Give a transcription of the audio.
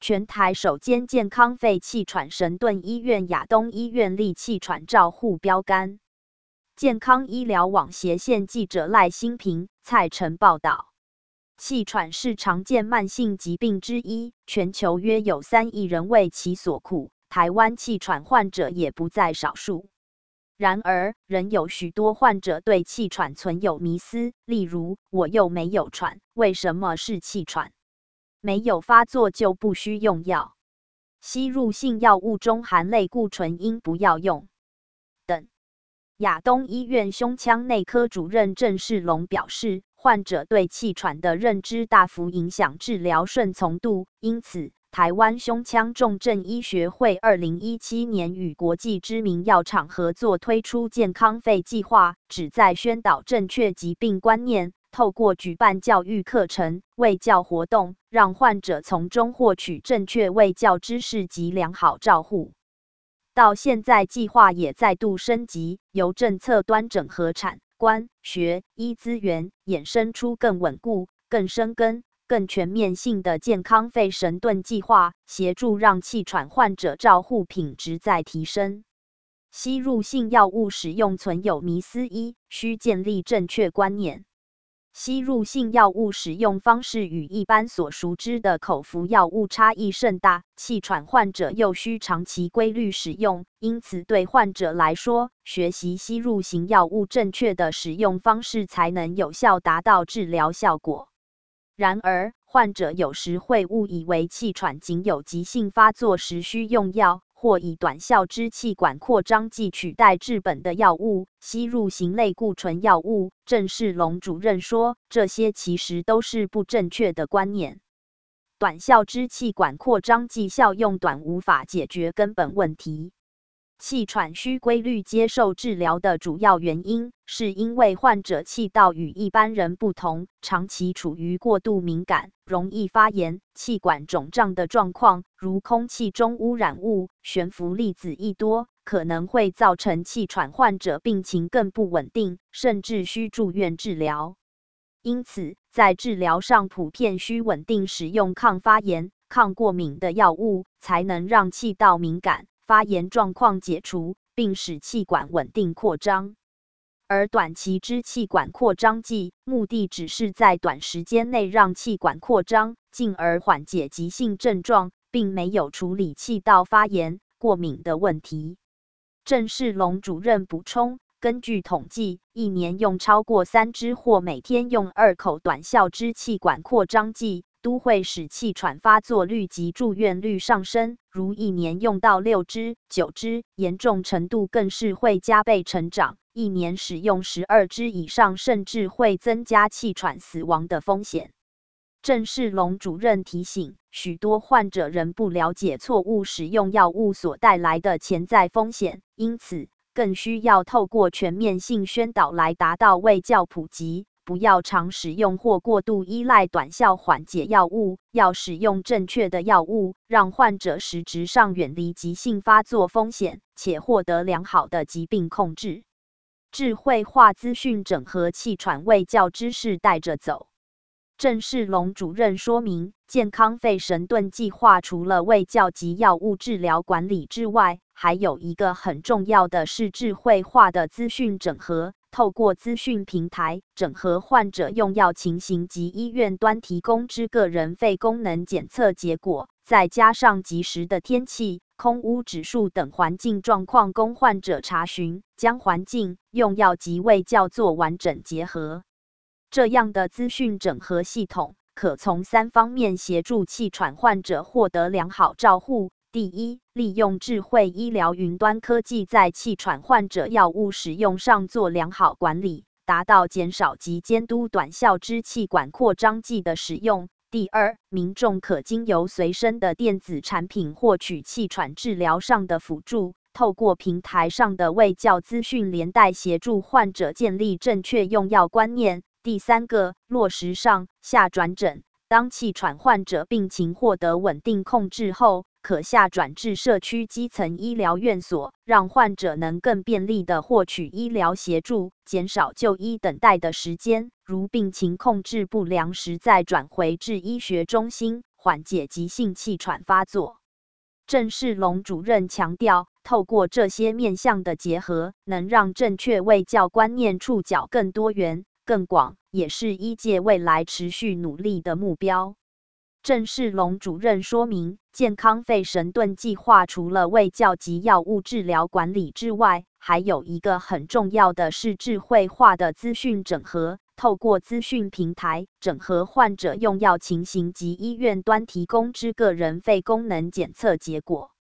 全台首间健康肺气喘神盾医院亚东医院立气喘照护标杆。健康医疗网斜线记者赖新平、蔡晨报道。气喘是常见慢性疾病之一，全球约有3亿人为其所苦，台湾气喘患者也不在少数。然而，仍有许多患者对气喘存有迷思，例如我又没有喘，为什么是气喘？没有发作就不需用药，吸入性药物中含类固醇应不要用等。亚东医院胸腔内科主任郑世龙表示，患者对气喘的认知大幅影响治疗顺从度，因此台湾胸腔重症医学会2017年与国际知名药厂合作推出健康肺计划，旨在宣导正确疾病观念，透过举办教育课程、卫教活动，让患者从中获取正确卫教知识及良好照护。到现在，计划也再度升级，由政策端整合产、官、学、医资源，衍生出更稳固、更深耕、更全面性的健康肺神盾计划，协助让气喘患者照护品质在提升。吸入性药物使用存有迷思一，需建立正确观念。吸入性药物使用方式与一般所熟知的口服药物差异甚大，气喘患者又需长期规律使用，因此对患者来说，学习吸入型药物正确的使用方式才能有效达到治疗效果。然而，患者有时会误以为气喘仅有急性发作时需用药，或以短效支气管扩张剂取代治本的药物，吸入型类固醇药物。郑世龙主任说，这些其实都是不正确的观念。短效支气管扩张剂效用短，无法解决根本问题。气喘需规律接受治疗的主要原因，是因为患者气道与一般人不同，长期处于过度敏感、容易发炎、气管肿胀的状况，如空气中污染物、悬浮粒子一多，可能会造成气喘患者病情更不稳定，甚至需住院治疗。因此，在治疗上普遍需稳定使用抗发炎、抗过敏的药物，才能让气道敏感、发炎状况解除，并使气管稳定扩张。而短期支气管扩张剂，目的只是在短时间内让气管扩张，进而缓解急性症状，并没有处理气道发炎、过敏的问题。郑世龙主任补充，根据统计，一年用超过3支或每天用2口短效支气管扩张剂，都会使气喘发作率及住院率上升，如一年用到6支、9支，严重程度更是会加倍成长，一年使用12支以上，甚至会增加气喘死亡的风险。郑世龙主任提醒，许多患者仍不了解错误使用药物所带来的潜在风险，因此更需要透过全面性宣导来达到卫教普及。不要常使用或过度依赖短效缓解药物，要使用正确的药物，让患者实质上远离急性发作风险，且获得良好的疾病控制。智慧化资讯整合气喘卫教知识带着走。郑世龙主任说明，健康肺神盾计划除了卫教及药物治疗管理之外，还有一个很重要的是智慧化的资讯整合。透过资讯平台整合患者用药情形及医院端提供之个人肺功能检测结果，再加上及时的天气、空污指数等环境状况供患者查询，将环境、用药及卫教做完整结合。这样的资讯整合系统，可从3方面协助气喘患者获得良好照护。第一，利用智慧医疗云端科技，在气喘患者药物使用上做良好管理，达到减少及监督短效支气管扩张剂的使用。第二，民众可经由随身的电子产品获取气喘治疗上的辅助，透过平台上的卫教资讯连带协助患者建立正确用药观念。第三个，落实上下转诊，当气喘患者病情获得稳定控制后，可下转至社区基层医疗院所，让患者能更便利地获取医疗协助，减少就医等待的时间。如病情控制不良时，再转回至医学中心缓解急性气喘发作。郑世龙主任强调，透过这些面向的结合，能让正确卫教观念触角更多元、更广，也是医界未来持续努力的目标。郑世龙主任说明，健康肺神盾计划除了卫教及药物治疗管理之外，还有一个很重要的是智慧化的资讯整合，透过资讯平台整合患者用药情形及医院端提供之个人肺功能检测结果。